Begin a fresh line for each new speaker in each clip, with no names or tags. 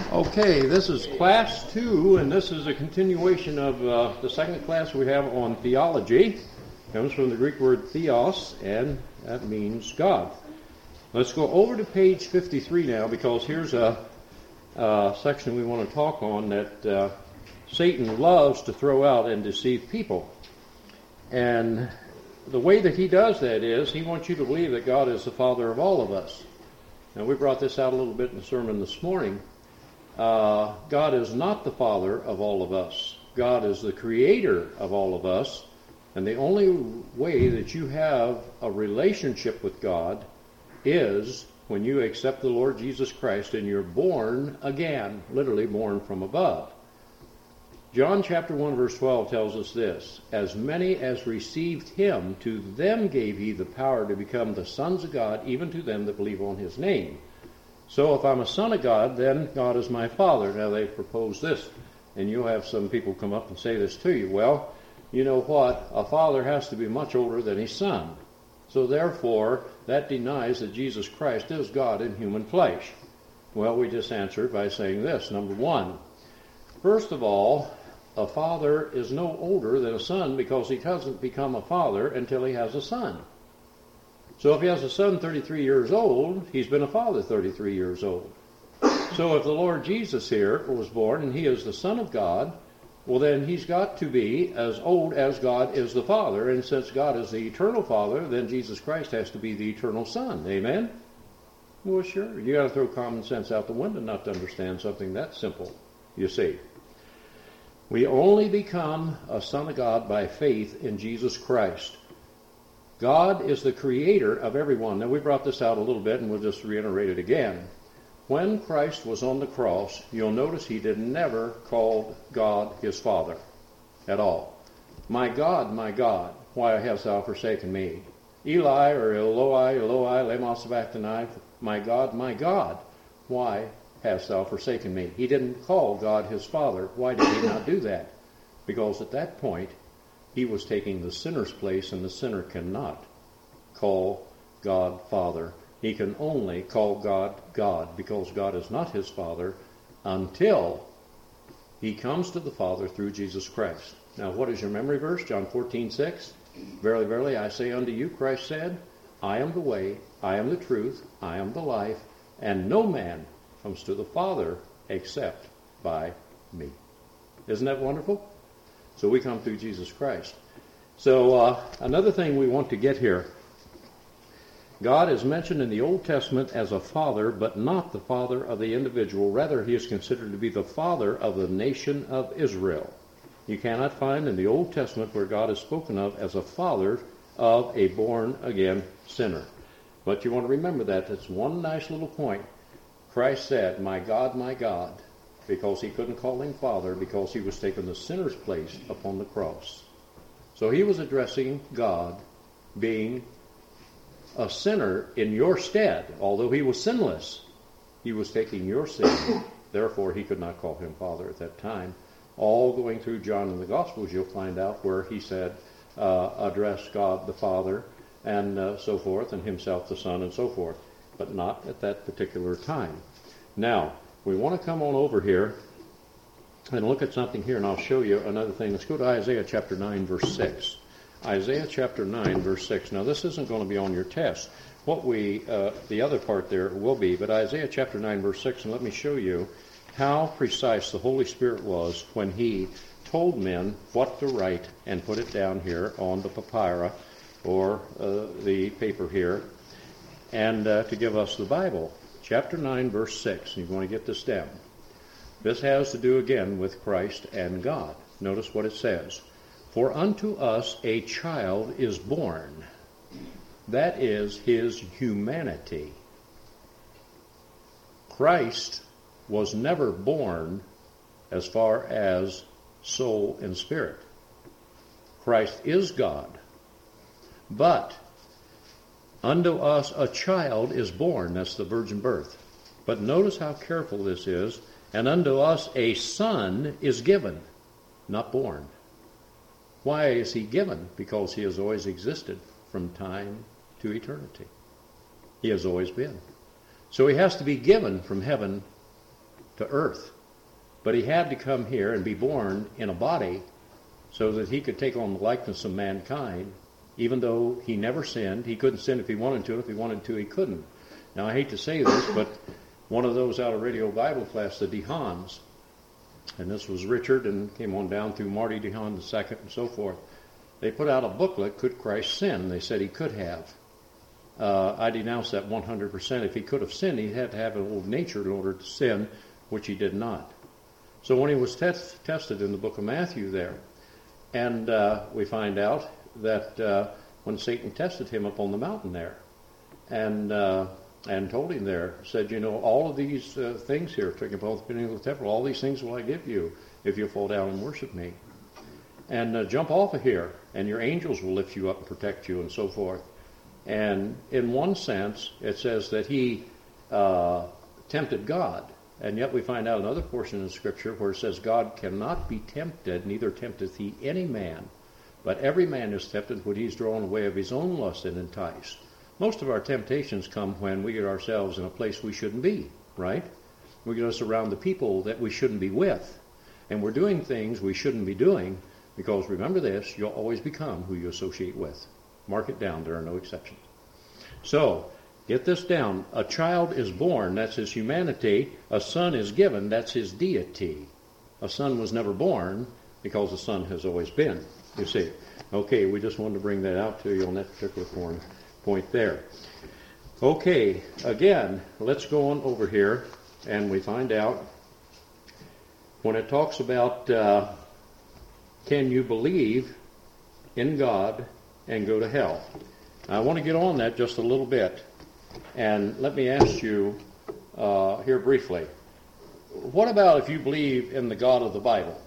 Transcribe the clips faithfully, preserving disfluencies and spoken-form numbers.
Okay, this is class two, and this is a continuation of uh, the second class we have on theology. It comes from the Greek word theos, and that means God. Let's go over to page fifty-three now, because here's a, a section we want to talk on that uh, Satan loves to throw out and deceive people. And the way that he does that is he wants you to believe that God is the Father of all of us. Now, we brought this out a little bit in the sermon this morning. Uh, God is not the Father of all of us. God is the Creator of all of us. And the only way that you have a relationship with God is when you accept the Lord Jesus Christ and you're born again, literally born from above. John chapter one verse twelve tells us this: as many as received him, to them gave he the power to become the sons of God, even to them that believe on his name. So if I'm a son of God, then God is my Father. Now they propose this, and you'll have some people come up and say this to you. Well, you know what? A father has to be much older than his son. So therefore, that denies that Jesus Christ is God in human flesh. Well, we just answered by saying this. Number one, first of all, a father is no older than a son because he doesn't become a father until he has a son. So if he has a son thirty-three years old, he's been a father thirty-three years old. So if the Lord Jesus here was born and he is the Son of God, well then he's got to be as old as God is the Father. And since God is the eternal Father, then Jesus Christ has to be the eternal Son. Amen? Well, sure. You got to throw common sense out the window not to understand something that simple, you see. We only become a son of God by faith in Jesus Christ. God is the creator of everyone. Now, we brought this out a little bit, and we'll just reiterate it again. When Christ was on the cross, you'll notice he did never call God his Father at all. My God, my God, why hast thou forsaken me? Eli, or Eloi, Eloi, lema sabachthani, my God, my God, why hast thou forsaken me? He didn't call God his Father. Why did he not do that? Because at that point, he was taking the sinner's place, and the sinner cannot call God Father. He can only call God God, because God is not his Father until he comes to the Father through Jesus Christ. Now, what is your memory verse? John fourteen six. Verily, verily, I say unto you, Christ said, I am the way, I am the truth, I am the life, and no man comes to the Father except by me. Isn't that wonderful? So we come through Jesus Christ. So uh, another thing we want to get here. God is mentioned in the Old Testament as a father, but not the father of the individual. Rather, he is considered to be the father of the nation of Israel. You cannot find in the Old Testament where God is spoken of as a father of a born-again sinner. But you want to remember that. That's one nice little point. Christ said, my God, my God, because he couldn't call him Father, because he was taking the sinner's place upon the cross. So he was addressing God being a sinner in your stead. Although he was sinless, he was taking your sin. Therefore, he could not call him Father at that time. All going through John in the Gospels, you'll find out where he said, uh, address God the Father, and uh, so forth, and himself the Son, and so forth. But not at that particular time. Now, we want to come on over here and look at something here, and I'll show you another thing. Let's go to Isaiah chapter nine, verse six. Isaiah chapter nine, verse six. Now, this isn't going to be on your test. What we, uh, the other part there will be, but Isaiah chapter nine, verse six, and let me show you how precise the Holy Spirit was when he told men what to write and put it down here on the papyrus, or uh, the paper here, and uh, to give us the Bible. Chapter nine, verse six, and you're going to get this down. This has to do again with Christ and God. Notice what it says. For unto us a child is born. That is his humanity. Christ was never born as far as soul and spirit. Christ is God. But unto us a child is born. That's the virgin birth. But notice how careful this is. And unto us a son is given, not born. Why is he given? Because he has always existed from time to eternity. He has always been. So he has to be given from heaven to earth. But he had to come here and be born in a body so that he could take on the likeness of mankind. Even though he never sinned, he couldn't sin if he wanted to. If he wanted to, he couldn't. Now, I hate to say this, but one of those out of Radio Bible class, the DeHaans, and this was Richard and came on down through Marty DeHaan the second and so forth, they put out a booklet, Could Christ Sin? They said he could have. Uh, I denounce that one hundred percent. If he could have sinned, he had to have an old nature in order to sin, which he did not. So when he was test, tested in the book of Matthew there, and uh, we find out that uh, when Satan tested him up on the mountain there, and uh, and told him there, said, you know, all of these uh, things here, taking both beginning of the temple, all these things will I give you if you fall down and worship me. And uh, jump off of here, and your angels will lift you up and protect you, and so forth. And in one sense, it says that he uh, tempted God. And yet we find out another portion in Scripture where it says God cannot be tempted, neither tempteth he any man. But every man is tempted when he's drawn away of his own lust and enticed. Most of our temptations come when we get ourselves in a place we shouldn't be, right? We get us around the people that we shouldn't be with. And we're doing things we shouldn't be doing because, remember this, you'll always become who you associate with. Mark it down. There are no exceptions. So, get this down. A child is born, that's his humanity. A son is given, that's his deity. A son was never born because the son has always been, you see. Okay, we just wanted to bring that out to you on that particular point, point there. Okay, again, let's go on over here, and we find out when it talks about uh, can you believe in God and go to hell? I want to get on that just a little bit. And let me ask you uh, here briefly, what about if you believe in the God of the Bible?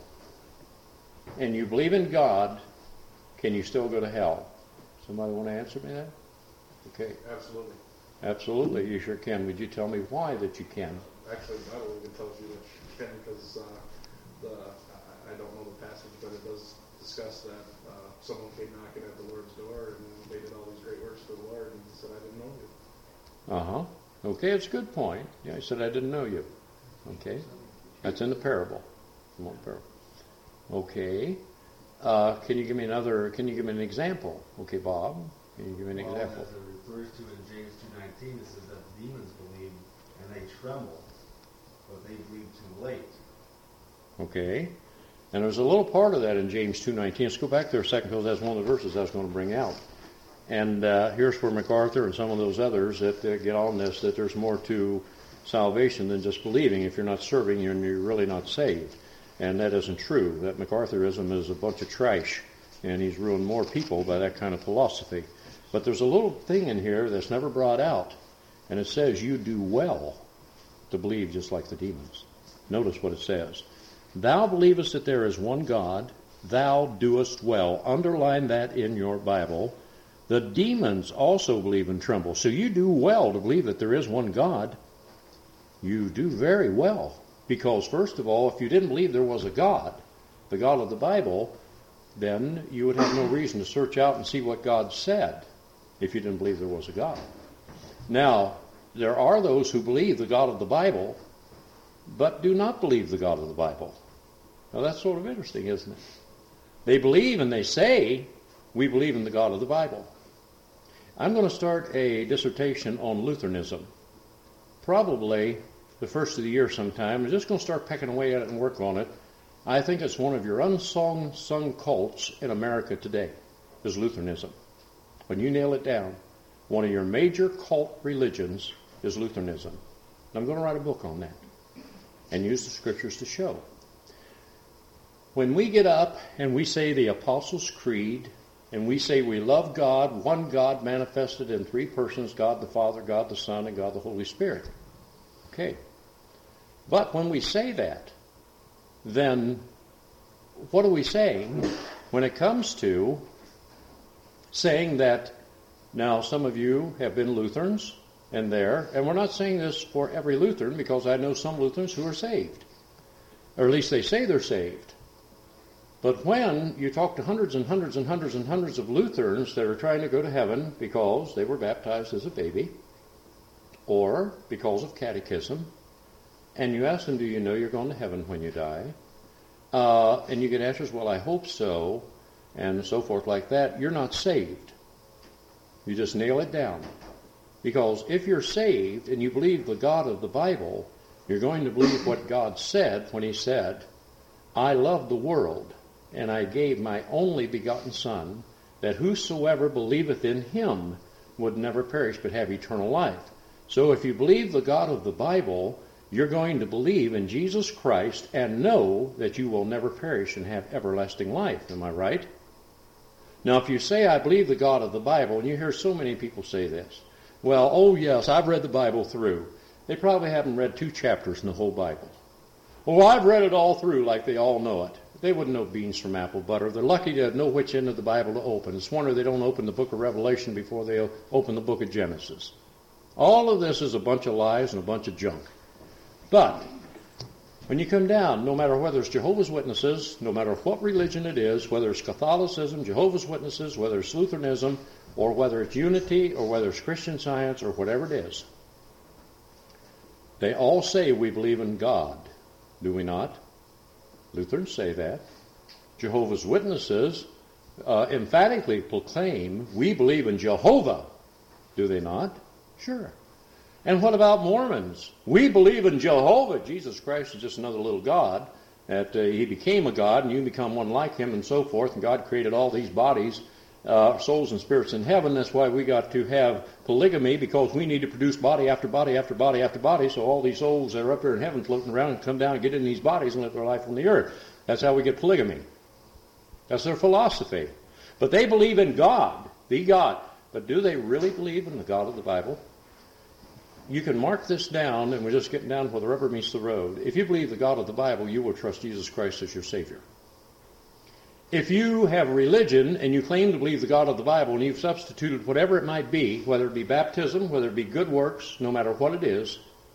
And you believe in God, can you still go to hell? Somebody want to answer me that? Okay.
Absolutely.
Absolutely, you sure can. Would you tell me why that you can?
Actually, the Bible even tells you that you can because uh, the I, I don't know the passage, but it does discuss that uh, someone came knocking at the Lord's door and they did all these great works for the Lord and he said, I didn't know you.
Uh-huh. Okay, it's a good point. Yeah, he said, I didn't know you. Okay. That's in the parable. In one parable. Okay. Uh, can you give me another, can you give me an example? Okay, Bob, can you give me an
well,
example?
As it refers to in James two nineteen, it says that the demons believe and they tremble, but they believe too late.
Okay. And there's a little part of that in James two nineteen. Let's go back there a second because that's one of the verses I was going to bring out. And uh, here's where MacArthur and some of those others that uh, get on this, that there's more to salvation than just believing. If you're not serving, you're, you're really not saved. And that isn't true. That MacArthurism is a bunch of trash, and he's ruined more people by that kind of philosophy. But there's a little thing in here that's never brought out, and it says you do well to believe just like the demons. Notice what it says. Thou believest that there is one God, thou doest well. Underline that in your Bible. The demons also believe and tremble. So you do well to believe that there is one God. You do very well. Because first of all, if you didn't believe there was a God, the God of the Bible, then you would have no reason to search out and see what God said if you didn't believe there was a God. Now, there are those who believe the God of the Bible, but do not believe the God of the Bible. Now that's sort of interesting, isn't it? They believe and they say, we believe in the God of the Bible. I'm going to start a dissertation on Lutheranism, probably the first of the year sometime. I'm just going to start pecking away at it and work on it. I think it's one of your unsung sung cults in America today, is Lutheranism. When you nail it down, one of your major cult religions is Lutheranism. And I'm going to write a book on that and use the scriptures to show. When we get up and we say the Apostles' Creed, and we say we love God, one God manifested in three persons, God the Father, God the Son, and God the Holy Spirit. Okay. But when we say that, then what are we saying when it comes to saying that, now some of you have been Lutherans, and there, and we're not saying this for every Lutheran, because I know some Lutherans who are saved. Or at least they say they're saved. But when you talk to hundreds and hundreds and hundreds and hundreds of Lutherans that are trying to go to heaven because they were baptized as a baby, or because of catechism, and you ask them, do you know you're going to heaven when you die? Uh, and you get answers, well, I hope so, and so forth like that, you're not saved. You just nail it down. Because if you're saved and you believe the God of the Bible, you're going to believe what God said when he said, I love the world, and I gave my only begotten Son, that whosoever believeth in him would never perish but have eternal life. So if you believe the God of the Bible, you're going to believe in Jesus Christ and know that you will never perish and have everlasting life. Am I right? Now, if you say, I believe the God of the Bible, and you hear so many people say this, well, oh yes, I've read the Bible through. They probably haven't read two chapters in the whole Bible. Well, I've read it all through like they all know it. They wouldn't know beans from apple butter. They're lucky to know which end of the Bible to open. It's a wonder they don't open the book of Revelation before they open the book of Genesis. All of this is a bunch of lies and a bunch of junk. But when you come down, no matter whether it's Jehovah's Witnesses, no matter what religion it is, whether it's Catholicism, Jehovah's Witnesses, whether it's Lutheranism, or whether it's Unity, or whether it's Christian Science, or whatever it is, they all say we believe in God. Do we not? Lutherans say that. Jehovah's Witnesses uh, emphatically proclaim we believe in Jehovah. Do they not? Sure. And what about Mormons? We believe in Jehovah. Jesus Christ is just another little God. That uh, he became a God and you become one like him and so forth. And God created all these bodies, uh, souls and spirits in heaven. That's why we got to have polygamy, because we need to produce body after body after body after body. So all these souls that are up here in heaven floating around and come down and get in these bodies and live their life on the earth. That's how we get polygamy. That's their philosophy. But they believe in God, the God. But do they really believe in the God of the Bible? You can mark this down, and we're just getting down where the rubber meets the road. If you believe the God of the Bible, you will trust Jesus Christ as your Savior. If you have a religion and you claim to believe the God of the Bible and you've substituted whatever it might be, whether it be baptism, whether it be good works, no matter what it is,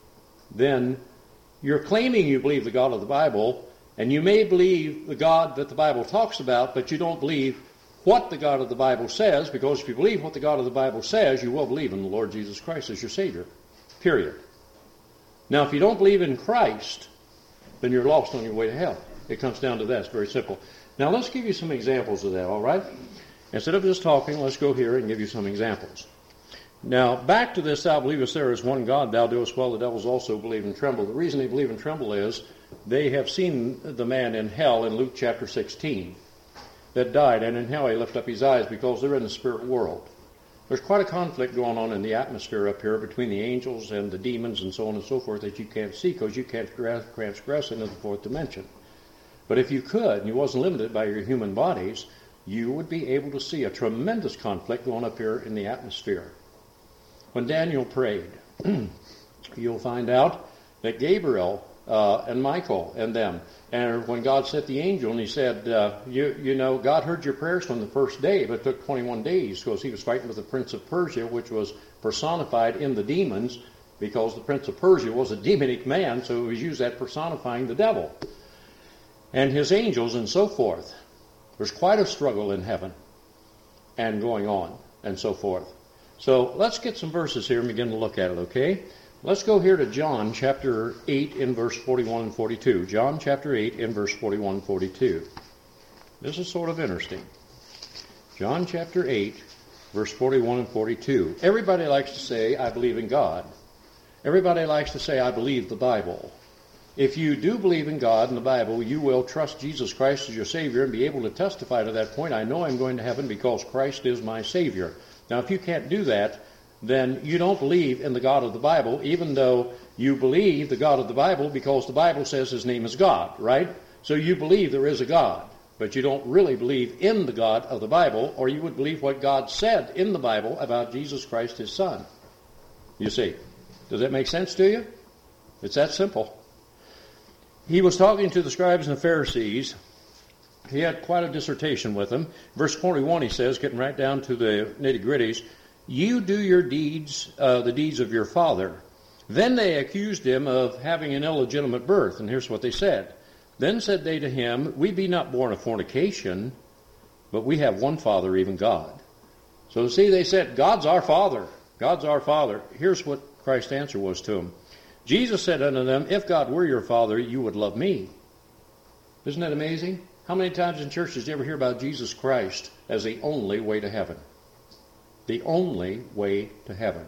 then you're claiming you believe the God of the Bible, and you may believe the God that the Bible talks about, but you don't believe what the God of the Bible says, because if you believe what the God of the Bible says, you will believe in the Lord Jesus Christ as your Savior. Period. Now, if you don't believe in Christ, then you're lost on your way to hell. It comes down to that. It's very simple. Now, let's give you some examples of that, all right? Instead of just talking, let's go here and give you some examples. Now, back to this, thou believest there is one God, thou doest well, the devils also believe and tremble. The reason they believe and tremble is they have seen the man in hell in Luke chapter sixteen that died, and in hell he lifted up his eyes because they're in the spirit world. There's quite a conflict going on in the atmosphere up here between the angels and the demons and so on and so forth that you can't see because you can't transgress into the fourth dimension. But if you could, and you wasn't limited by your human bodies, you would be able to see a tremendous conflict going up here in the atmosphere. When Daniel prayed, you'll find out that Gabriel uh, and Michael and them, and when God sent the angel and he said, uh, you, you know, God heard your prayers from the first day, but it took twenty-one days because he was fighting with the prince of Persia, which was personified in the demons, because the prince of Persia was a demonic man, so he was used that personifying the devil and his angels and so forth. There's quite a struggle in heaven and going on and so forth. So let's get some verses here and begin to look at it, okay? Let's go here to John chapter eight in verse forty-one and forty-two. John chapter eight in verse forty-one and forty-two. This is sort of interesting. John chapter eight, verse forty-one and forty-two. Everybody likes to say, I believe in God. Everybody likes to say, I believe the Bible. If you do believe in God and the Bible, you will trust Jesus Christ as your Savior and be able to testify to that point, I know I'm going to heaven because Christ is my Savior. Now, if you can't do that, then you don't believe in the God of the Bible, even though you believe the God of the Bible because the Bible says his name is God, right? So you believe there is a God, but you don't really believe in the God of the Bible, or you would believe what God said in the Bible about Jesus Christ, his Son. You see, does that make sense to you? It's that simple. He was talking to the scribes and the Pharisees. He had quite a dissertation with them. Verse forty-one, he says, getting right down to the nitty-gritties, you do your deeds, uh, the deeds of your father. Then they accused him of having an illegitimate birth. And here's what they said. Then said they to him, we be not born of fornication, but we have one Father, even God. So see, they said, God's our Father. God's our Father. Here's what Christ's answer was to them. Jesus said unto them, if God were your Father, you would love me. Isn't that amazing? How many times in churches do you ever hear about Jesus Christ as the only way to heaven? The only way to heaven.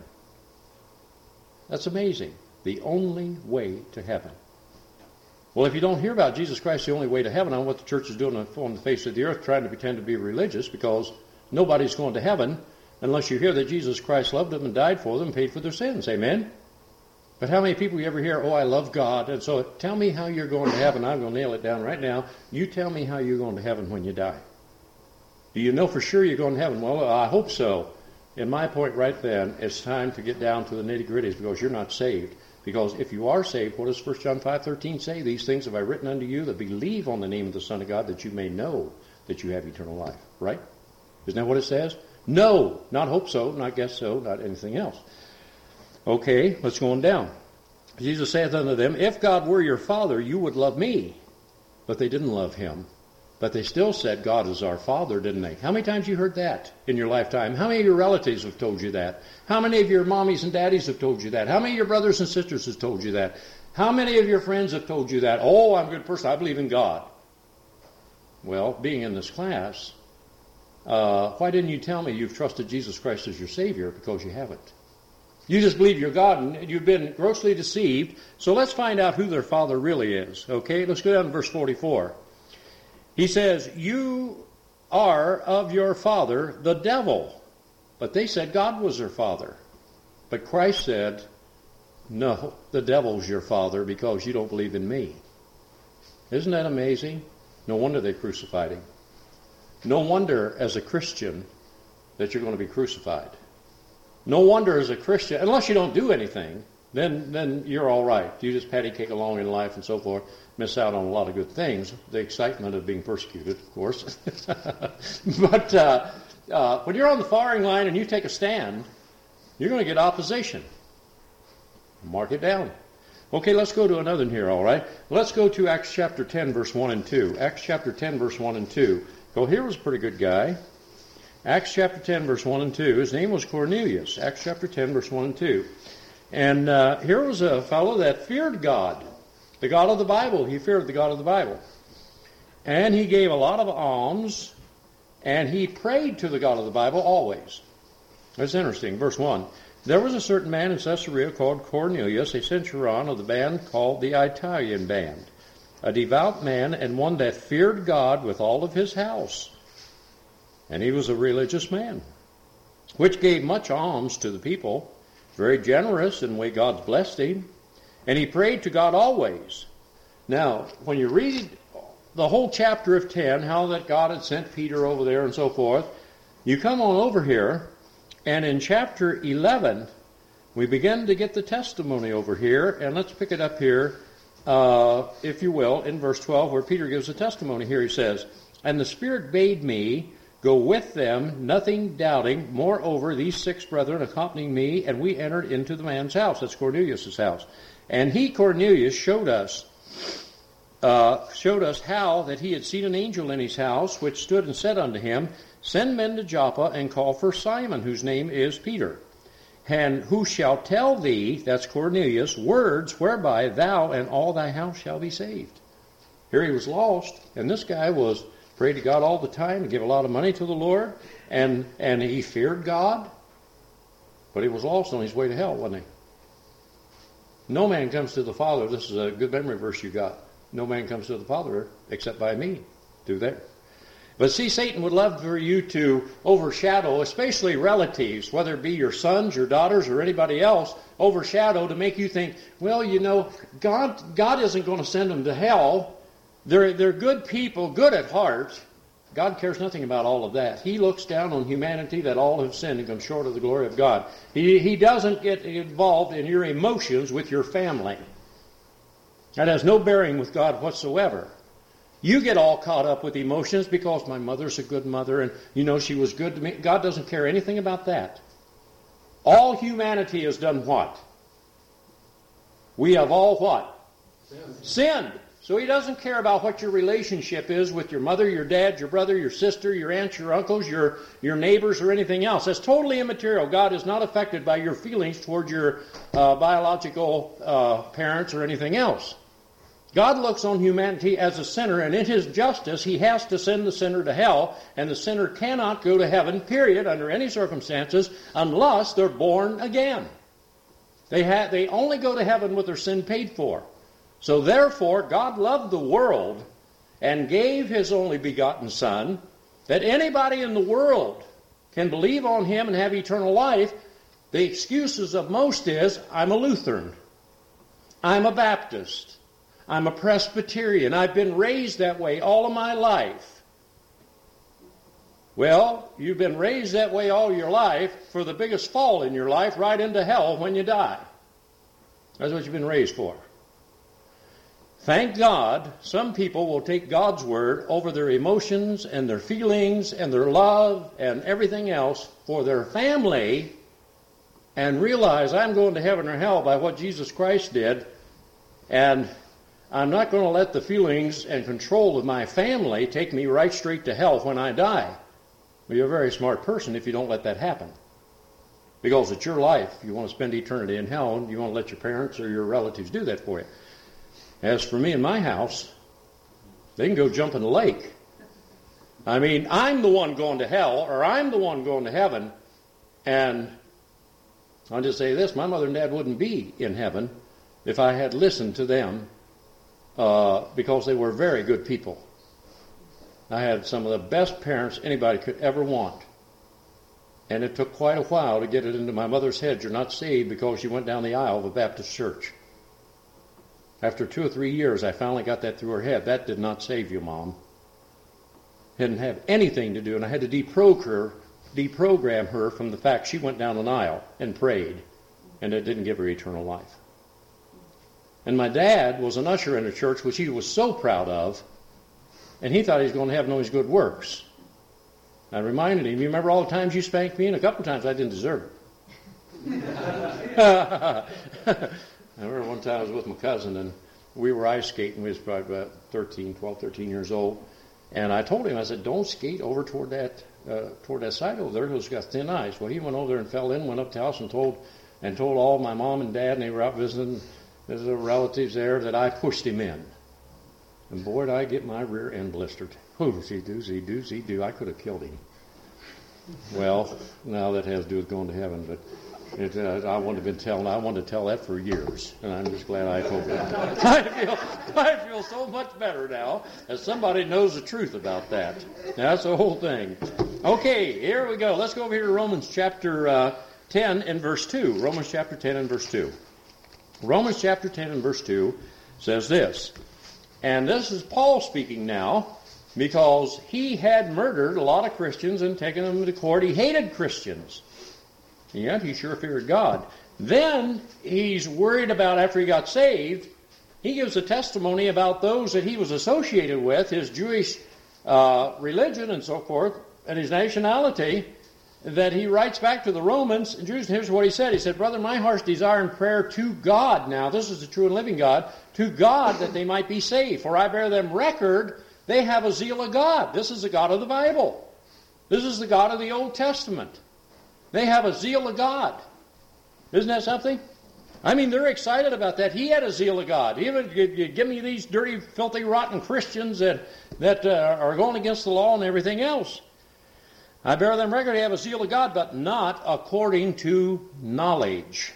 That's amazing. The only way to heaven. Well, if you don't hear about Jesus Christ, the only way to heaven, I don't know what the church is doing on the face of the earth, trying to pretend to be religious, because nobody's going to heaven unless you hear that Jesus Christ loved them and died for them and paid for their sins. Amen? But how many people you ever hear, oh, I love God, and so tell me how you're going to heaven. I'm going to nail it down right now. You tell me how you're going to heaven when you die. Do you know for sure you're going to heaven? Well, I hope so. And my point right then, it's time to get down to the nitty-gritties, because you're not saved. Because if you are saved, what does First John five thirteen say? These things have I written unto you that believe on the name of the Son of God, that you may know that you have eternal life. Right? Isn't that what it says? No, not hope so, not guess so, not anything else. Okay, let's go on down. Jesus saith unto them, if God were your Father, you would love me. But they didn't love him. But they still said God is our Father, didn't they? How many times you heard that in your lifetime? How many of your relatives have told you that? How many of your mommies and daddies have told you that? How many of your brothers and sisters have told you that? How many of your friends have told you that? Oh, I'm a good person. I believe in God. Well, being in this class, uh, why didn't you tell me you've trusted Jesus Christ as your Savior? Because you haven't. You just believe you're God, and you've been grossly deceived. So let's find out who their father really is. Okay, let's go down to verse forty-four. He says, you are of your father, the devil. But they said God was their father. But Christ said, no, the devil's your father because you don't believe in me. Isn't that amazing? No wonder they crucified him. No wonder as a Christian that you're going to be crucified. No wonder as a Christian, unless you don't do anything, then then you're all right. You just patty cake along in life and so forth, miss out on a lot of good things. The excitement of being persecuted, of course. But uh, uh, when you're on the firing line and you take a stand, you're going to get opposition. Mark it down. Okay, let's go to another one here, all right? Let's go to Acts chapter ten, verse one and two. Acts chapter ten, verse one and two. Go, here was a pretty good guy. Acts chapter ten, verse one and two. His name was Cornelius. Acts chapter ten, verse one and two. And uh, here was a fellow that feared God, the God of the Bible. He feared the God of the Bible. And he gave a lot of alms, and he prayed to the God of the Bible always. That's interesting. Verse one. There was a certain man in Caesarea called Cornelius, a centurion of the band called the Italian band, a devout man and one that feared God with all of his house. And he was a religious man, which gave much alms to the people, very generous in the way God's blessed him. And he prayed to God always. Now, when you read the whole chapter of ten, how that God had sent Peter over there and so forth, you come on over here, and in chapter eleven, we begin to get the testimony over here. And let's pick it up here, uh, if you will, in verse twelve, where Peter gives a testimony here. He says, and the Spirit bade me go with them, nothing doubting. Moreover, these six brethren accompanying me, and we entered into the man's house. That's Cornelius' house. And he, Cornelius, showed us, uh, showed us how that he had seen an angel in his house, which stood and said unto him, send men to Joppa and call for Simon, whose name is Peter, and who shall tell thee, that's Cornelius, words whereby thou and all thy house shall be saved. Here he was lost, and this guy was prayed to God all the time and give a lot of money to the Lord, and, and he feared God, but he was lost on his way to hell, wasn't he? No man comes to the Father, this is a good memory verse you got, no man comes to the Father except by me, through there. But see, Satan would love for you to overshadow, especially relatives, whether it be your sons, your daughters, or anybody else, overshadow to make you think, well, you know, God God isn't going to send them to hell. They're, they're good people, good at heart. God cares nothing about all of that. He looks down on humanity that all have sinned and come short of the glory of God. He, he doesn't get involved in your emotions with your family. That has no bearing with God whatsoever. You get all caught up with emotions because my mother's a good mother and, you know, she was good to me. God doesn't care anything about that. All humanity has done what? We have all what?
Sinned.
Sinned. So he doesn't care about what your relationship is with your mother, your dad, your brother, your sister, your aunts, your uncles, your, your neighbors, or anything else. That's totally immaterial. God is not affected by your feelings toward your uh, biological uh, parents or anything else. God looks on humanity as a sinner, and in his justice, he has to send the sinner to hell, and the sinner cannot go to heaven, period, under any circumstances, unless they're born again. They, ha- they only go to heaven with their sin paid for. So therefore, God loved the world and gave his only begotten Son, that anybody in the world can believe on him and have eternal life. The excuses of most is, I'm a Lutheran, I'm a Baptist, I'm a Presbyterian, I've been raised that way all of my life. Well, you've been raised that way all your life for the biggest fall in your life, right into hell when you die. That's what you've been raised for. Thank God, some people will take God's word over their emotions and their feelings and their love and everything else for their family and realize I'm going to heaven or hell by what Jesus Christ did, and I'm not going to let the feelings and control of my family take me right straight to hell when I die. Well, you're a very smart person if you don't let that happen. Because it's your life. You want to spend eternity in hell, and you want to let your parents or your relatives do that for you. As for me and my house, they can go jump in the lake. I mean, I'm the one going to hell, or I'm the one going to heaven. And I'll just say this, my mother and dad wouldn't be in heaven if I had listened to them, uh, because they were very good people. I had some of the best parents anybody could ever want. And it took quite a while to get it into my mother's head, you're not saved because you went down the aisle of a Baptist church. After two or three years, I finally got that through her head. That did not save you, Mom. It didn't have anything to do, and I had to deprogram her, deprogram her from the fact she went down an aisle and prayed, and it didn't give her eternal life. And my dad was an usher in a church which he was so proud of, and he thought he was going to have no his good works. I reminded him, you remember all the times you spanked me? And a couple of times I didn't deserve it. I remember one time I was with my cousin, and we were ice skating. We was probably about thirteen, twelve, thirteen years old. And I told him, I said, don't skate over toward that uh, toward that side over there because it's got thin ice. Well, he went over there and fell in, went up to the house and told and told all my mom and dad, and they were out visiting visiting relatives there, that I pushed him in. And boy, did I get my rear end blistered. Oozy doozy doozy doo. I could have killed him. Well, now that has to do with going to heaven, but it, uh, I wouldn't have been telling. I wanted to tell that for years, and I'm just glad I told it. I feel, I feel so much better now as somebody knows the truth about that. That's the whole thing. Okay, here we go. Let's go over here to Romans chapter uh, ten and verse two. Romans chapter ten and verse two. Romans chapter ten and verse two says this, and this is Paul speaking now, because he had murdered a lot of Christians and taken them to court. He hated Christians. Yeah, he sure feared God. Then he's worried about, after he got saved, he gives a testimony about those that he was associated with, his Jewish uh, religion and so forth, and his nationality, that he writes back to the Romans. And Jews, here's what he said. He said, brother, my heart's desire and prayer to God, now this is the true and living God, to God that they might be saved. For I bear them record, they have a zeal of God. This is the God of the Bible. This is the God of the Old Testament. They have a zeal of God. Isn't that something? I mean, they're excited about that. He had a zeal of God. Even you, you give me these dirty, filthy, rotten Christians that, that uh, are going against the law and everything else. I bear them record, they have a zeal of God, but not according to knowledge.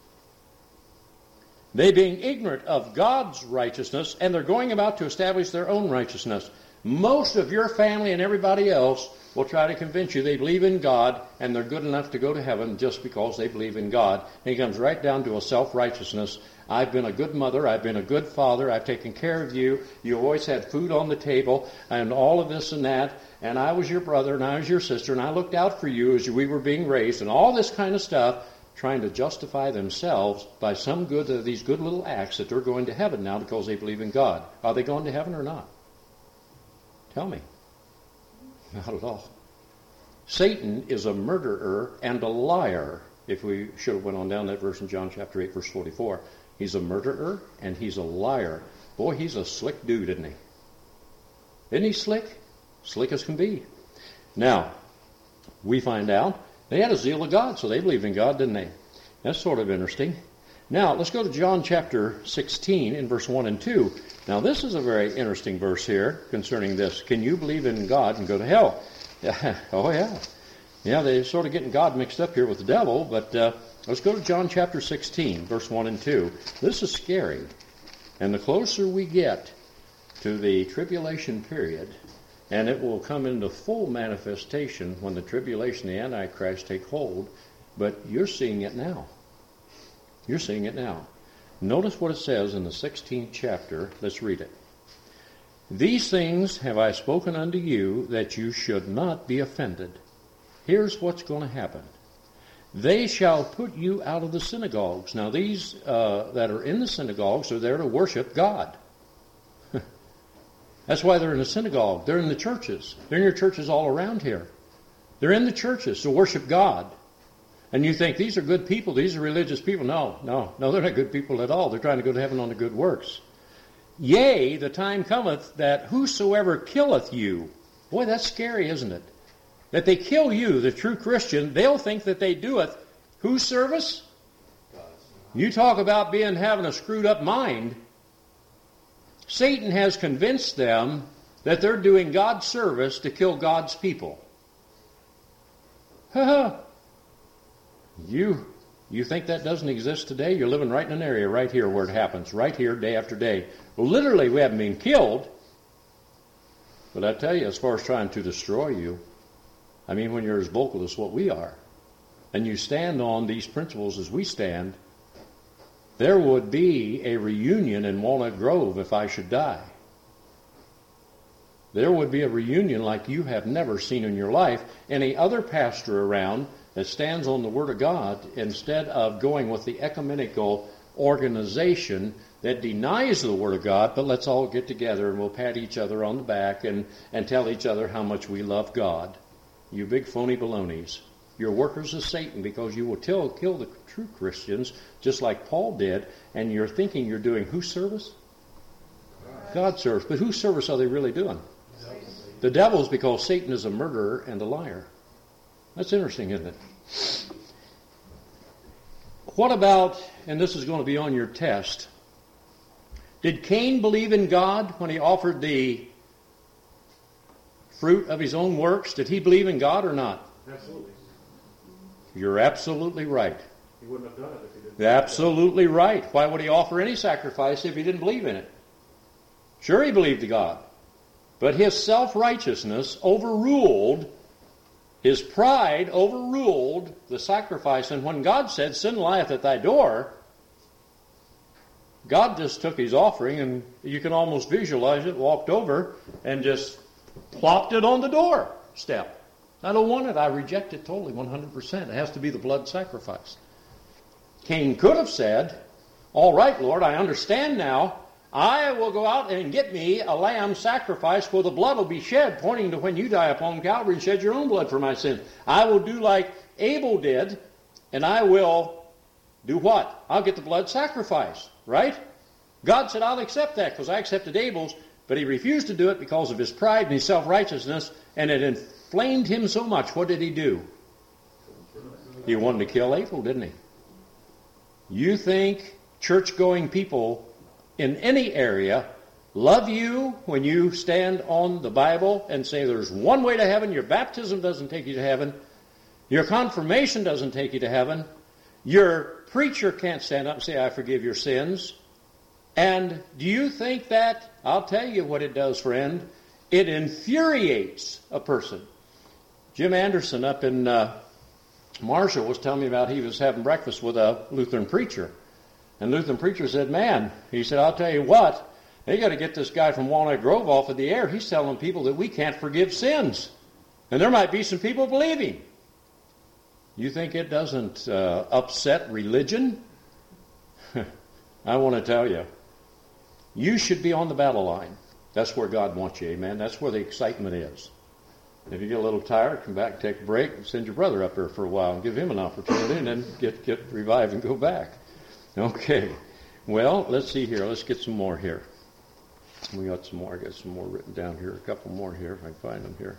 They being ignorant of God's righteousness, and they're going about to establish their own righteousness. Most of your family and everybody else will try to convince you they believe in God and they're good enough to go to heaven just because they believe in God. And it comes right down to a self-righteousness. I've been a good mother, I've been a good father, I've taken care of you, you always had food on the table, and all of this and that, and I was your brother and I was your sister, and I looked out for you as we were being raised, and all this kind of stuff, trying to justify themselves by some good of these good little acts that they're going to heaven now because they believe in God. Are they going to heaven or not? Tell me. Not at all. Satan is a murderer and a liar. if we should have went on down that verse in John chapter eight, verse forty-four. He's a murderer and he's a liar. Boy, he's a slick dude, isn't he? Isn't he slick? Slick as can be. Now, we find out they had a zeal of God, so they believed in God, didn't they? That's sort of interesting. Now, let's go to John chapter sixteen in verse one and two. Now, this is a very interesting verse here concerning this. Can you believe in God and go to hell? Oh, yeah. Yeah, they're sort of getting God mixed up here with the devil, but uh, let's go to John chapter sixteen, verse one and two. This is scary. And the closer we get to the tribulation period, and it will come into full manifestation when the tribulation, the Antichrist, take hold, but you're seeing it now. You're seeing it now. Notice what it says in the sixteenth chapter. Let's read it. These things have I spoken unto you, that you should not be offended. Here's what's going to happen. They shall put you out of the synagogues. Now, these uh, that are in the synagogues are there to worship God. That's why they're in the synagogue. They're in the churches. They're in your churches all around here. They're in the churches to worship God. And you think, these are good people, these are religious people. No, no, no, they're not good people at all. They're trying to go to heaven on the good works. Yea, the time cometh that whosoever killeth you. Boy, that's scary, isn't it? That they kill you, the true Christian, they'll think that they do it. Whose service? You talk about being having a screwed up mind. Satan has convinced them that they're doing God's service to kill God's people. Ha ha. You, you think that doesn't exist today? You're living right in an area right here where it happens, right here, day after day. Well, literally, we haven't been killed. But I tell you, as far as trying to destroy you, I mean, when you're as vocal as what we are, and you stand on these principles as we stand, there would be a reunion in Walnut Grove if I should die. There would be a reunion like you have never seen in your life. Any other pastor around that stands on the Word of God instead of going with the ecumenical organization that denies the Word of God, but let's all get together and we'll pat each other on the back and, and tell each other how much we love God. You big phony balonies. You're workers of Satan because you will till, kill the true Christians just like Paul did, and you're thinking you're doing whose service? God's service. But whose service are they really doing? The devil's, because Satan is a murderer and a liar. That's interesting, isn't it? What about, and this is going to be on your test, did Cain believe in God when he offered the fruit of his own works? Did he believe in God or not?
Absolutely.
You're absolutely right.
He wouldn't have done it if he didn't.
Absolutely right. Why would he offer any sacrifice if he didn't believe in it? Sure, he believed in God. But his self-righteousness overruled, his pride overruled the sacrifice. And when God said, sin lieth at thy door, God just took his offering, and you can almost visualize it, walked over and just plopped it on the doorstep. I don't want it. I reject it totally, one hundred percent. It has to be the blood sacrifice. Cain could have said, all right, Lord, I understand now. I will go out and get me a lamb sacrifice where the blood will be shed, pointing to when you die upon Calvary and shed your own blood for my sins. I will do like Abel did, and I will do what? I'll get the blood sacrifice, right? God said, I'll accept that because I accepted Abel's, but he refused to do it because of his pride and his self-righteousness, and it inflamed him so much. What did he do? He wanted to kill Abel, didn't he? You think church-going people in any area love you when you stand on the Bible and say there's one way to heaven, your baptism doesn't take you to heaven, your confirmation doesn't take you to heaven, your preacher can't stand up and say, I forgive your sins. And do you think that, I'll tell you what it does, friend, it infuriates a person. Jim Anderson up in uh, Marshall was telling me about he was having breakfast with a Lutheran preacher. And Lutheran preacher said, man, he said, I'll tell you what, they got to get this guy from Walnut Grove off of the air. He's telling people that we can't forgive sins. And there might be some people believing. You think it doesn't uh, upset religion? I want to tell you, you should be on the battle line. That's where God wants you, amen. That's where the excitement is. If you get a little tired, come back, take a break, and send your brother up there for a while and give him an opportunity, and then get, get revived and go back. Okay. Well, let's see here. Let's get some more here. We got some more. I got some more written down here. A couple more here, if I can find them here.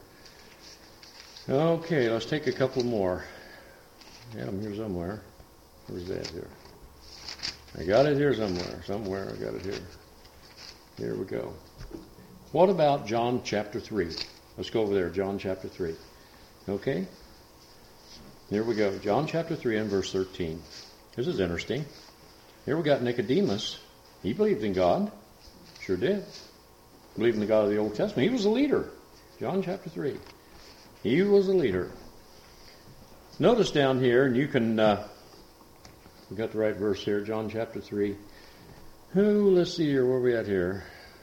Okay, let's take a couple more. Yeah, I'm here somewhere. Where's that here? I got it here somewhere. Somewhere I got it here. Here we go. What about John chapter three? Let's go over there, John chapter three. Okay? Here we go. John chapter three and verse thirteen. This is interesting. Here we got Nicodemus. He believed in God. Sure did. Believed in the God of the Old Testament. He was a leader. John chapter three. He was a leader. Notice down here, and you can, uh, we got the right verse here, John chapter three. Who, let's see here, where are we at here?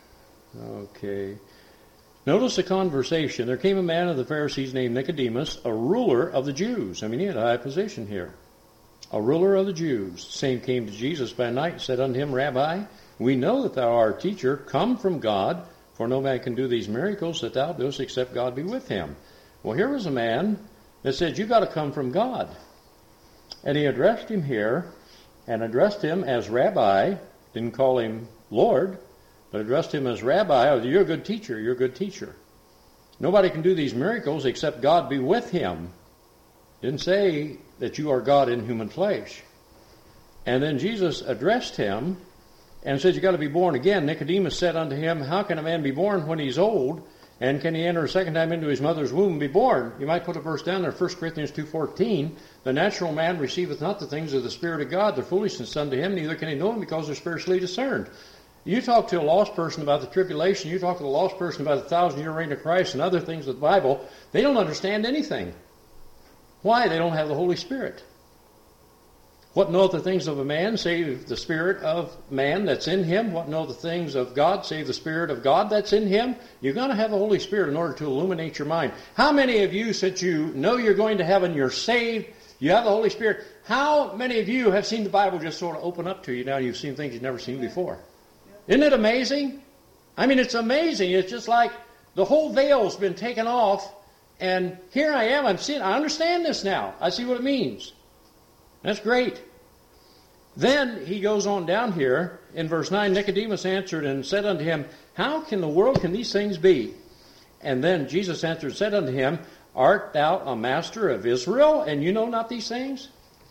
Okay. Notice the conversation. There came a man of the Pharisees named Nicodemus, a ruler of the Jews. I mean, he had a high position here. A ruler of the Jews. The same came to Jesus by night and said unto him, Rabbi, we know that thou art a teacher, come from God, for no man can do these miracles that thou doest except God be with him. Well, here was a man that said, you got to come from God. And he addressed him here, and addressed him as Rabbi, didn't call him Lord, but addressed him as Rabbi. Oh, you're a good teacher, you're a good teacher. Nobody can do these miracles except God be with him. Didn't say that you are God in human flesh. And then Jesus addressed him and said, you got to be born again. Nicodemus said unto him, how can a man be born when he's old? And can he enter a second time into his mother's womb and be born? You might put a verse down there, First Corinthians two fourteen. The natural man receiveth not the things of the Spirit of God. They're foolishness unto him, neither can he know them because they're spiritually discerned. You talk to a lost person about the tribulation, you talk to a lost person about the thousand-year reign of Christ and other things of the Bible, they don't understand anything. Why? They don't have the Holy Spirit. What knoweth the things of a man, save the Spirit of man that's in him? What knoweth the things of God, save the Spirit of God that's in him? You're going to have the Holy Spirit in order to illuminate your mind. How many of you, since you know you're going to heaven, you're saved, you have the Holy Spirit, how many of you have seen the Bible just sort of open up to you now? You've seen things you've never seen before. Isn't it amazing? I mean, it's amazing. It's just like the whole veil's been taken off, and here I am. I'm seeing. I understand this now. I see what it means. That's great. Then he goes on down here in verse nine. Nicodemus answered and said unto him, how can the world can these things be? And then Jesus answered and said unto him, art thou a master of Israel, and you know not these things?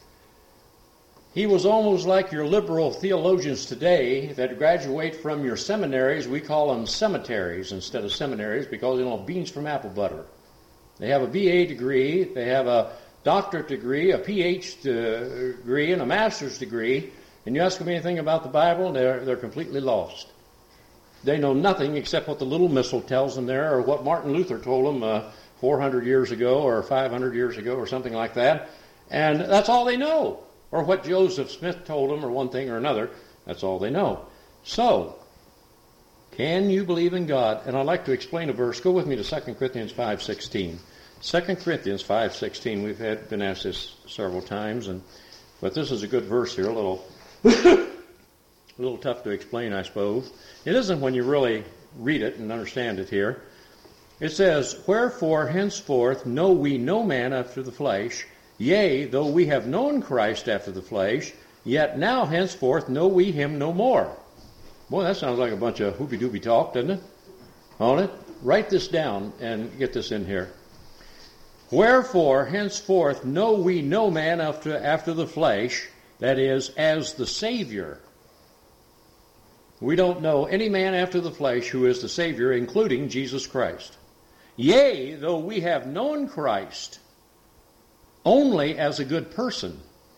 He was almost like your liberal theologians today that graduate from your seminaries. We call them cemeteries instead of seminaries because they don't have beans from apple butter. They have a B A degree, they have a doctorate degree, a P H degree, and a master's degree, and you ask them anything about the Bible, and they're, they're completely lost. They know nothing except what the little missal tells them there, or what Martin Luther told them uh, four hundred years ago, or five hundred years ago, or something like that, and that's all they know. Or what Joseph Smith told them, or one thing or another, that's all they know. So, can you believe in God? And I'd like to explain a verse. Go with me to Second Corinthians five sixteen. Second Corinthians five sixteen. We've had been asked this several times, and but this is a good verse here. A little, a little tough to explain, I suppose. It isn't when you really read it and understand it here. It says, wherefore henceforth know we no man after the flesh. Yea, though we have known Christ after the flesh, yet now henceforth know we him no more. Boy, that sounds like a bunch of hoopy-doopy talk, doesn't it? On it? Write this down and get this in here. Wherefore, henceforth, know we no man after, after the flesh, that is, as the Savior. We don't know any man after the flesh who is the Savior, including Jesus Christ. Yea, though we have known Christ only as a good person.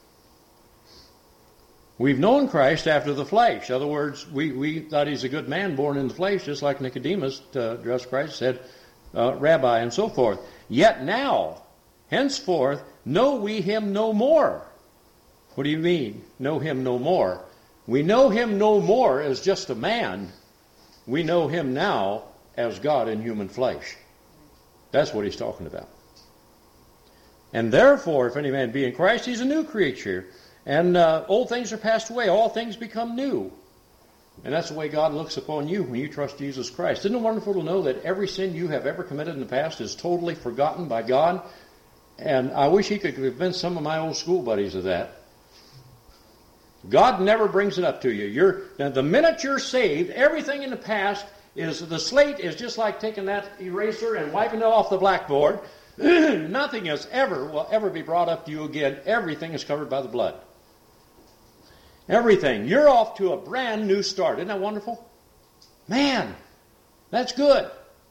We've known Christ after the flesh. In other words, we, we thought he's a good man born in the flesh, just like Nicodemus to address Christ said, uh, Rabbi, and so forth. Yet now, henceforth, know we him no more. What do you mean, know him no more? We know him no more as just a man. We know him now as God in human flesh. That's what he's talking about. And therefore, if any man be in Christ, he's a new creature. And uh, old things are passed away. All things become new. And that's the way God looks upon you when you trust Jesus Christ. Isn't it wonderful to know that every sin you have ever committed in the past is totally forgotten by God? And I wish he could convince some of my old school buddies of that. God never brings it up to you. You're, now the minute you're saved, everything in the past is, the slate is just like taking that eraser and wiping it off the blackboard. Nothing else ever will ever be brought up to you again. Everything is covered by the blood. Everything. You're off to a brand new start. Isn't that wonderful? Man, that's good.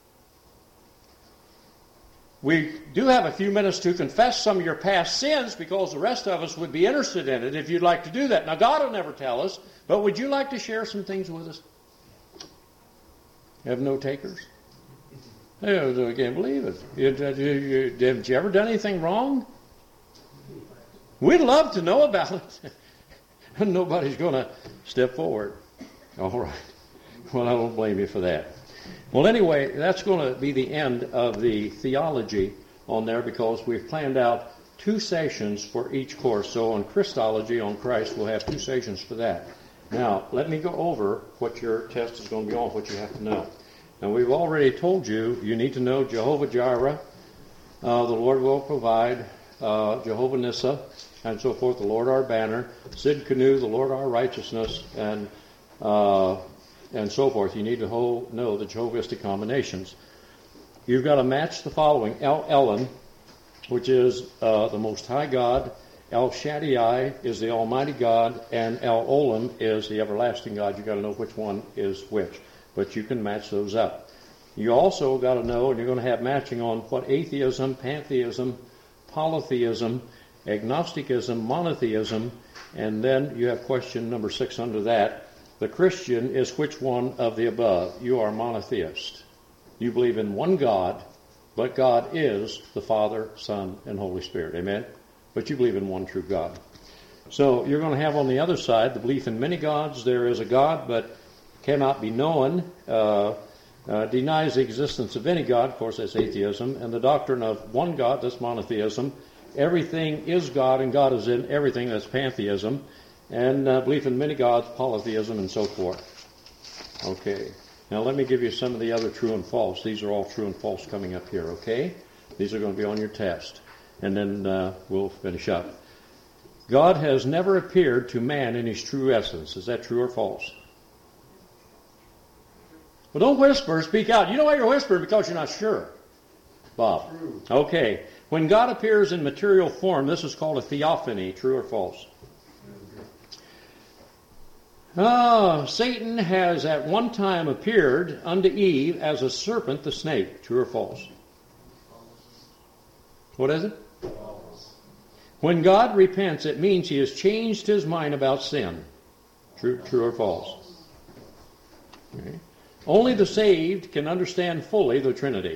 We do have a few minutes to confess some of your past sins because the rest of us would be interested in it if you'd like to do that. Now, God will never tell us, but would you like to share some things with us? You have no takers? Oh, I can't believe it. You, you, you, have you ever done anything wrong? We'd love to know about it. Nobody's going to step forward. All right. Well, I don't blame you for that. Well, anyway, that's going to be the end of the theology on there because we've planned out two sessions for each course. So on Christology, on Christ, we'll have two sessions for that. Now, let me go over what your test is going to be on, what you have to know. Now, we've already told you, you need to know Jehovah Jireh, uh, the Lord will provide, uh, Jehovah Nissa, and so forth, the Lord our banner, Sid Canoe, the Lord our righteousness, and uh, and so forth. You need to whole, know the Jehovistic combinations. You've got to match the following. El Elyon, which is uh, the Most High God. El Shaddai is the Almighty God, and El Olam is the everlasting God. You've got to know which one is which, but you can match those up. You also got to know, and you're going to have matching on what atheism, pantheism, polytheism, agnosticism, monotheism, and then you have question number six under that. The Christian is which one of the above? You are monotheist. You believe in one God, but God is the Father, Son, and Holy Spirit. Amen? But you believe in one true God. So you're going to have on the other side the belief in many gods. There is a God, but cannot be known. Uh, uh, denies the existence of any God. Of course, that's atheism. And the doctrine of one God, that's monotheism. Everything is God, and God is in everything. That's pantheism. And uh, belief in many gods, polytheism, and so forth. Okay. Now let me give you some of the other true and false. These are all true and false coming up here, okay? These are going to be on your test. And then uh, we'll finish up. God has never appeared to man in his true essence. Is that true or false? Well, don't whisper. Speak out. You know why you're whispering? Because you're not sure. Bob. True. Okay. When God appears in material form, this is called a theophany. True or false? Oh, Satan has at one time appeared unto Eve as a serpent, the snake. True or false? What is it? False. When God repents, it means he has changed his mind about sin. True, true or false? Okay. Only the saved can understand fully the Trinity.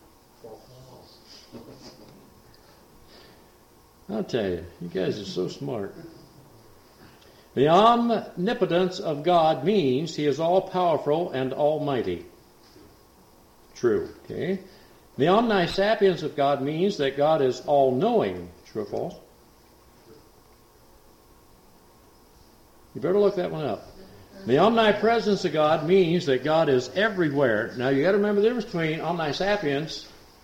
I'll tell you, you guys are so smart. The omnipotence of God means he is all-powerful and almighty. True. Okay. The omnisapience of God means that God is all-knowing. True or false? You better look that one up. The omnipresence of God means that God is everywhere. Now you got to remember the difference between omnisapience.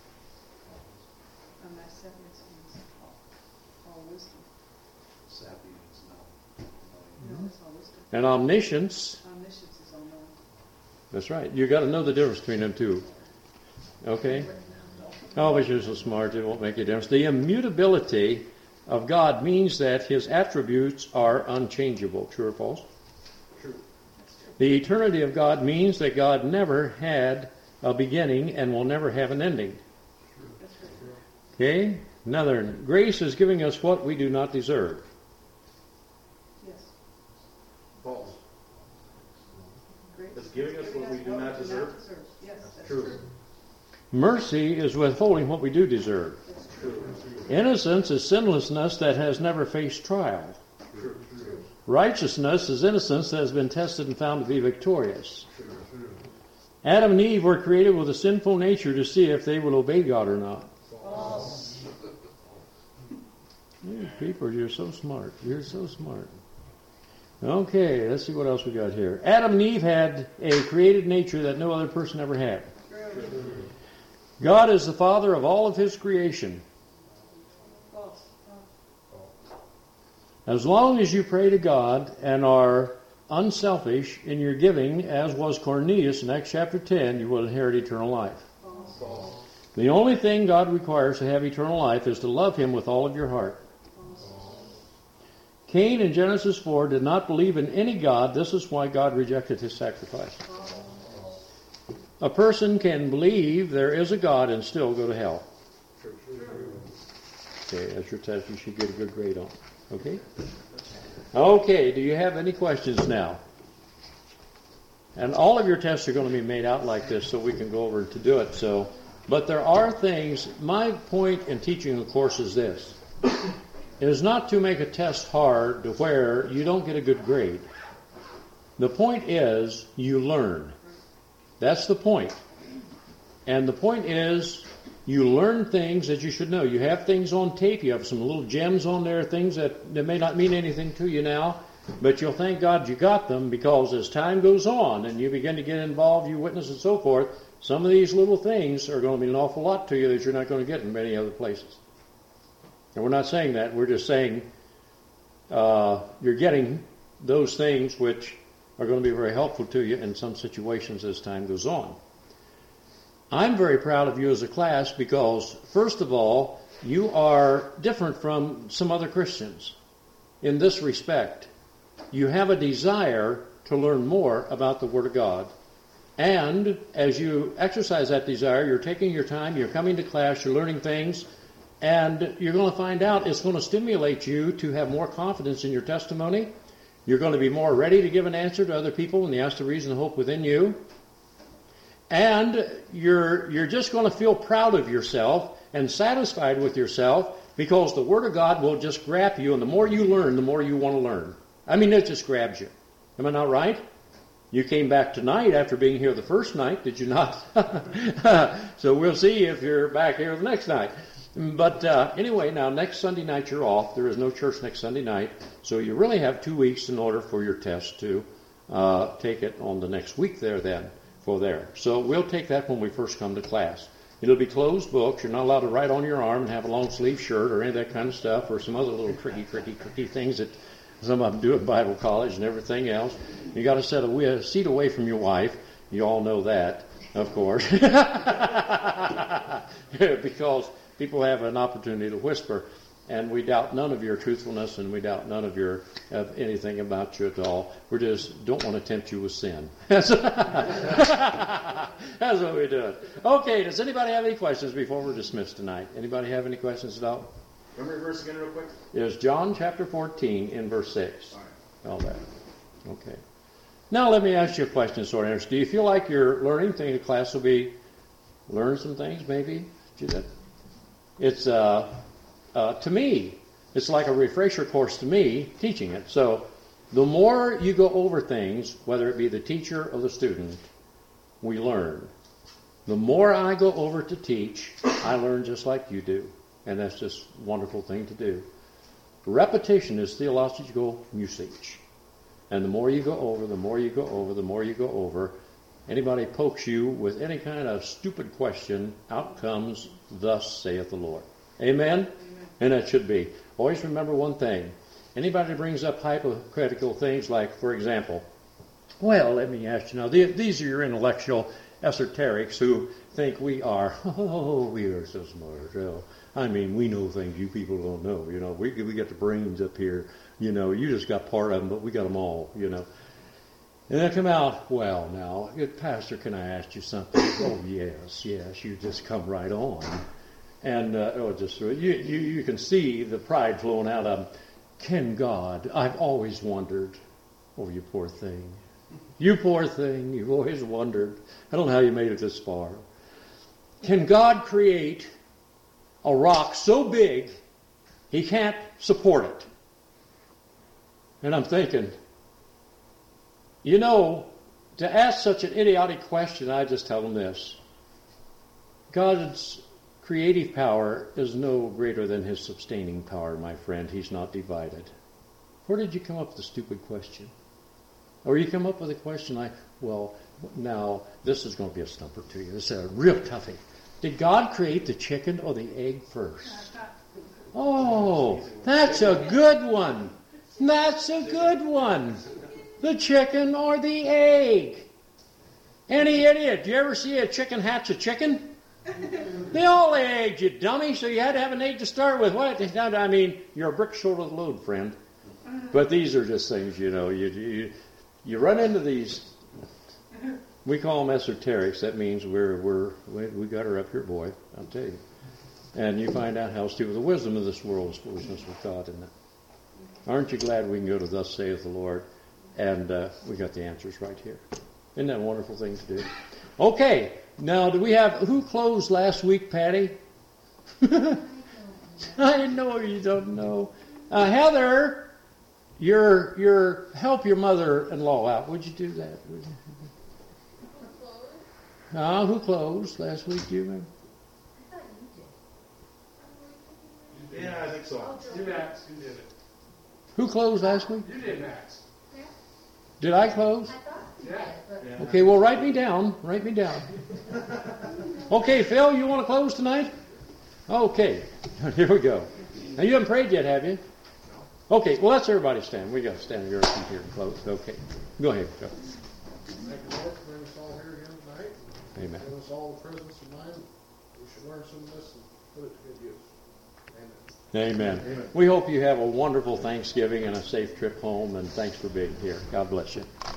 Omnisapience means all, all wisdom.
Sapiens, no.
No, it's all wisdom.
And omniscience.
Omniscience is all knowing.
That's right. You got to know the difference between them two. Okay? Oh, but you're so smart, it won't make a difference. The immutability of God means that his attributes are unchangeable. True or false?
True.
The eternity of God means that God never had a beginning and will never have an ending. Okay? Another, grace is giving us what we do not deserve.
Yes.
False.
Grace
It's giving us what we do not deserve.
Yes, that's
True.
true.
Mercy is withholding what we do deserve.
That's true.
Innocence is sinlessness that has never faced trial.
True.
Righteousness is innocence that has been tested and found to be victorious. Adam and Eve were created with a sinful nature to see if they will obey God or not.
False.
You people, you're so smart. You're so smart. Okay, let's see what else we got here. Adam and Eve had a created nature that no other person ever had. God is the father of all of his creation.
False.
As long as you pray to God and are unselfish in your giving, as was Cornelius in Acts chapter ten, you will inherit eternal life.
False.
False.
The only thing God requires to have eternal life is to love him with all of your heart. Cain in Genesis four did not believe in any God. This is why God rejected his sacrifice. A person can believe there is a God and still go to hell. Okay, that's your test. You should get a good grade on. Okay? Okay, do you have any questions now? And all of your tests are going to be made out like this so we can go over to do it. So, but there are things, my point in teaching the course is this. It is not to make a test hard to where you don't get a good grade. The point is you learn. That's the point. And the point is you learn things that you should know. You have things on tape. You have some little gems on there, things that, that may not mean anything to you now, but you'll thank God you got them, because as time goes on and you begin to get involved, you witness and so forth, some of these little things are going to mean an awful lot to you that you're not going to get in many other places. And we're not saying that. We're just saying uh, you're getting those things which are going to be very helpful to you in some situations as time goes on. I'm very proud of you as a class because, first of all, you are different from some other Christians in this respect. You have a desire to learn more about the Word of God. And as you exercise that desire, you're taking your time, you're coming to class, you're learning things, and you're going to find out it's going to stimulate you to have more confidence in your testimony. You're going to be more ready to give an answer to other people when they ask the reason and hope within you. And you're you're just going to feel proud of yourself and satisfied with yourself, because the Word of God will just grab you, and the more you learn, the more you want to learn. I mean, it just grabs you. Am I not right? You came back tonight after being here the first night, did you not? So we'll see if you're back here the next night. But uh, anyway, now next Sunday night you're off. There is no church next Sunday night. So you really have two weeks in order for your test to uh, take it on the next week there then for there. So we'll take that when we first come to class. It'll be closed books. You're not allowed to write on your arm and have a long sleeve shirt or any of that kind of stuff, or some other little tricky, tricky, tricky things that some of them do at Bible college and everything else. You got to set a seat away from your wife. You all know that, of course. Because people have an opportunity to whisper, and we doubt none of your truthfulness, and we doubt none of your of anything about you at all. We just don't want to tempt you with sin. That's what we do. Okay, does anybody have any questions before we're dismissed tonight? Anybody have any questions at all?
Remember your verse again real quick?
It's John chapter fourteen in verse six.
All right.
All that. Okay. Now let me ask you a question, sort of. Do you feel like you're learning? Think the class will be learn some things, maybe? It's uh, uh, to me, it's like a refresher course to me teaching it. So the more you go over things, whether it be the teacher or the student, we learn. The more I go over to teach, I learn just like you do. And that's just a wonderful thing to do. Repetition is theological usage. And the more you go over, the more you go over, the more you go over. Anybody pokes you with any kind of stupid question, out comes, thus saith the Lord. Amen? Amen. And that should be. Always remember one thing. Anybody that brings up hypocritical things like, for example, well, let me ask you now, these are your intellectual esoterics who think we are, oh, we are so smart. So, I mean, we know things you people don't know. You know, we we got the brains up here. You know, you just got part of them, but we got them all, you know. And they come out, well, now, good pastor, can I ask you something? Oh, yes, yes, you just come right on. And uh, oh, just you, you you can see the pride flowing out of them. Can God, I've always wondered, oh, you poor thing. You poor thing, you've always wondered. I don't know how you made it this far. Can God create a rock so big he can't support it? And I'm thinking, you know, to ask such an idiotic question, I just tell them this. God's creative power is no greater than his sustaining power, my friend. He's not divided. Where did you come up with the stupid question? Or you come up with a question like, well, now, this is going to be a stumper to you. This is a real toughie. Did God create the chicken or the egg first? Oh, that's a good one. That's a good one. The chicken or the egg. Any idiot, do you ever see a chicken hatch a chicken? They all lay eggs, you dummy, so you had to have an egg to start with. What? I mean, you're a brick short of the load, friend. But these are just things, you know, you, you, you run into these. We call them esoterics. That means we're, we're, we, we got her up here, boy, I'll tell you. And you find out how stupid the wisdom of this world is foolishness with God in it. Aren't you glad we can go to Thus saith the Lord? And uh, we got the answers right here. Isn't that a wonderful thing to do? Okay, now do we have, who closed last week, Patty? I know you don't know. Uh, Heather, your, your, help your mother-in-law out. Would you do that? Would you? Uh, who closed last week, do you remember?
Yeah, I think so.
You, Max, you did it.
Who closed last week?
You did, Max.
Did I close?
Yeah.
Okay, well, write me down. Write me down. Okay, Phil, you want to close tonight? Okay, here we go. Now, you haven't prayed yet, have you? Okay, well, let's everybody stand. We got to stand here and here and close. Okay, go ahead, Phil.
Thank you, Lord, for bringing us all here again tonight.
Amen.
Give us all the presence of mind. We should learn some of this and put it to good use. Amen.
Amen.
Amen.
We hope you have a wonderful Thanksgiving and a safe trip home, and thanks for being here. God bless you.